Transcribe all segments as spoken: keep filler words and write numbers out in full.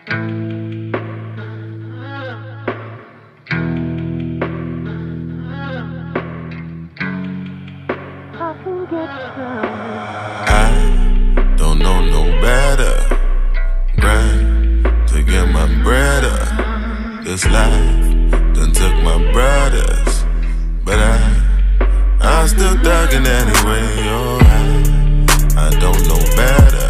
I don't know no better. Grind to get my bread up. This life done took my brothers, but I, I'm still thugging anyway. Oh, I, I don't know better.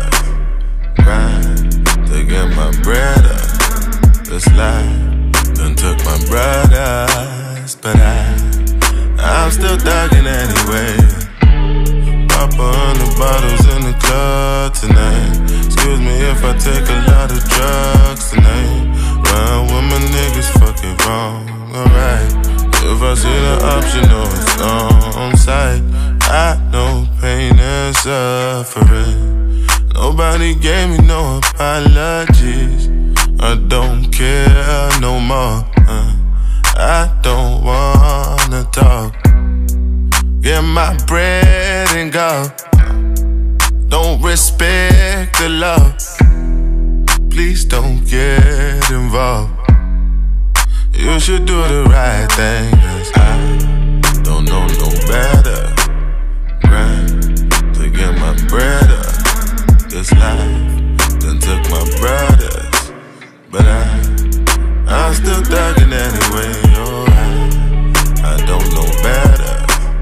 Grind to get my bread up. This life done took my brothers, but I, I'm still thugging anyway. Pop a hundred bottles in the club tonight. Excuse me if I take a lot of drugs tonight. Run with my niggas, fuck it wrong, alright. If I see the option, know it's on sight. I know pain and suffering. Nobody gave me no apologies. I don't care no more. uh, I don't wanna talk. Get my bread and go. Don't respect the law. Please don't get involved. You should do the right thing, 'cause I don't know no better. Grind to get my bread up. This life done took my brothers, but I, I'm still thugging anyway. Oh, I, I don't know better.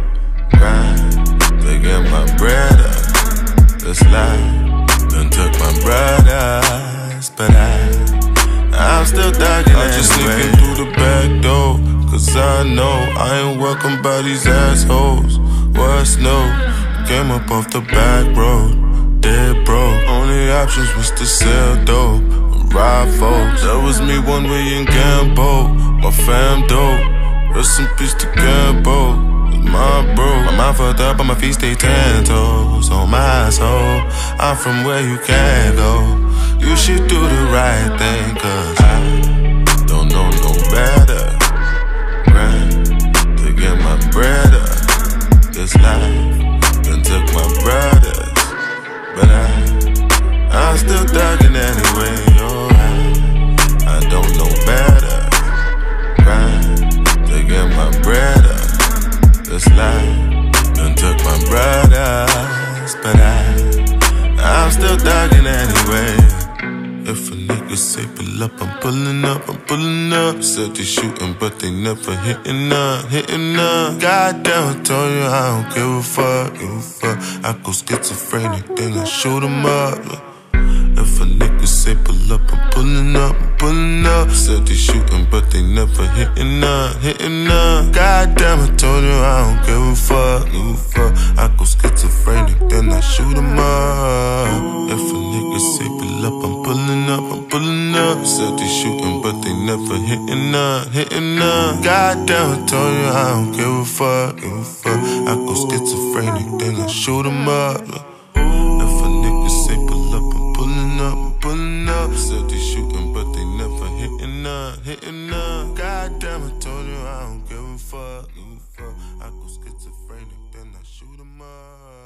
Grind to get my bread up. This life done took my brothers, but I, I'm still thugging anyway. I'm just sneaking through the back door, 'cause I know I ain't welcome by these assholes. What's new? Came up off the back road, dead broke. Only options was to sell dope, rob folks. That was me one way in Gambo, my fam dope. Rest in peace to Gambo. My bro, my mind fucked up, but my feet stay ten toes on my soul. I'm from where you can't go. You should do the right thing, 'cause I don't know no better. Grind to get my bread up. This life done took my brothers, but I, I'm still thugging anyway. Oh, I, I don't know better. Grind to get my bread up. This life done took my brothers, but I, I'm still thugging anyway. If a nigga say pull up, I'm pulling up, I'm pulling up. Said they shooting, but they never hitting up, hitting up. Goddamn, I told you I don't give a fuck, give a fuck. I go schizophrenic, then I shoot 'em up. If a nigga say pull up, I'm pulling up, I'm pulling up. Said they shooting, but they never hitting up, hitting up. Goddamn, I told you I don't give a fuck, give a fuck. I go schizophrenic, then I shoot 'em up. If a nigga say pull up, I'm pulling up, I'm pulling up. Said they shooting, but they never hitting up, hitting up. Goddamn, I told you I don't give a fuck, give a fuck. I go schizophrenic, then I shoot 'em up. If a nigga say pull up, I'm pulling up, I'm pulling up. Said they shooting, but they never hitting up, hitting up. Goddamn, I told you I don't give a fuck, give a fuck. I go schizophrenic, then I shoot 'em up.